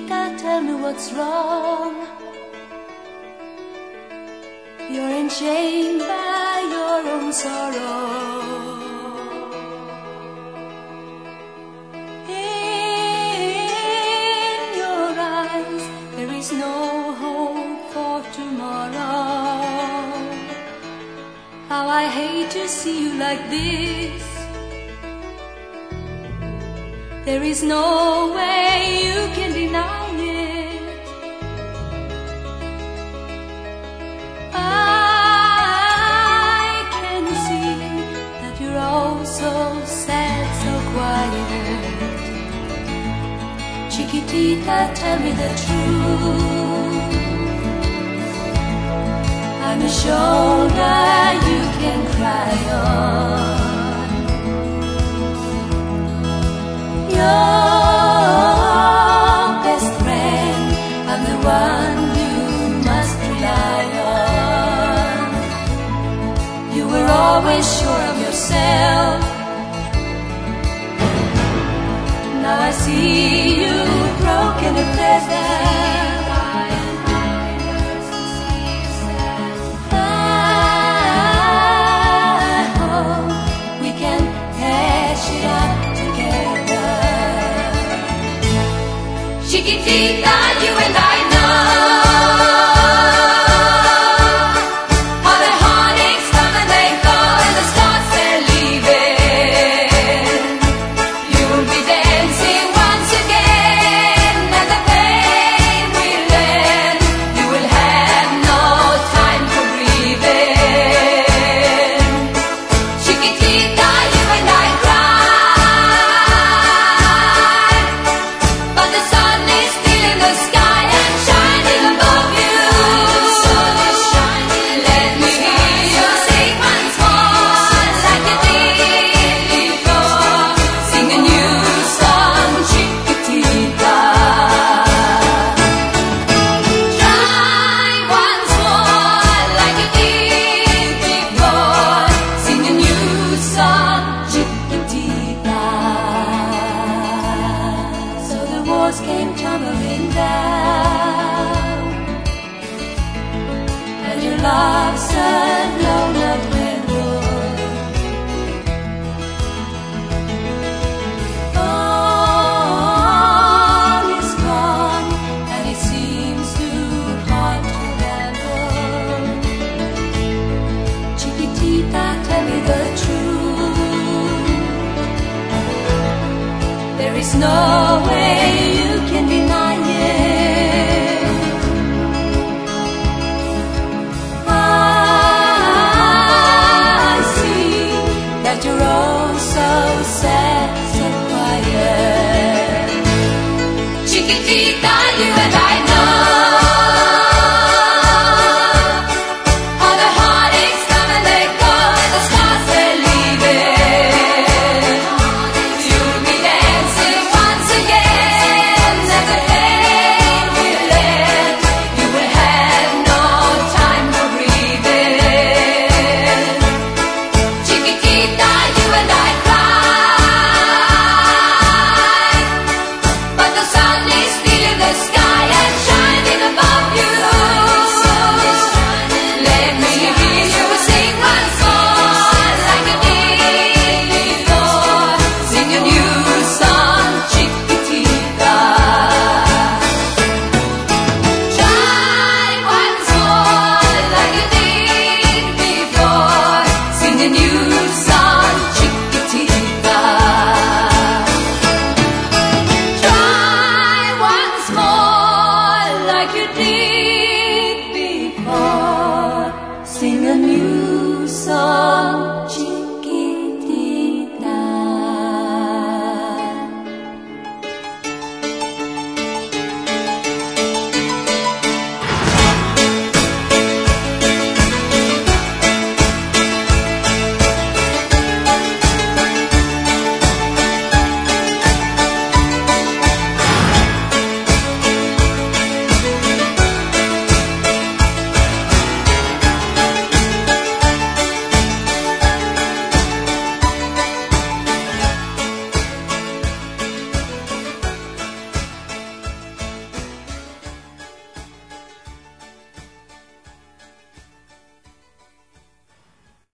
Chiquitita, tell me what's wrong. You're enchained by your own sorrow. In your eyes there is no hope for tomorrow. How I hate to see you like this. There is no way you can deny it. I can see that you're all so sad, so quiet. Chiquitita, tell me the truth. I'm a shoulder you can cry on. Your best friend, I'm the one you must rely on. You were always sure of yourself. Now I see you broken and pleasant. I hope we can hash it out together. Chiquitita, you and I know how the heartaches come and they go, and the stars they're leaving. You'll be dancing once again, and the pain will end. You will have no time for grieving. Chiquitita, you and I cry, but the sun is still in the sky and shining above you. Let me hear you sing once more, like you did before. Sing a new song, Chiquitita. Try once more, like you did before. Sing a new song, Chiquitita. So the walls came tumbling down, and your love said no, not redwood. All is gone, and it seems too hard to handle. Chiquitita, tell me the truth. There is no way you can deny it. I see that you're all so sad, so quiet. Chiquitita, you and I know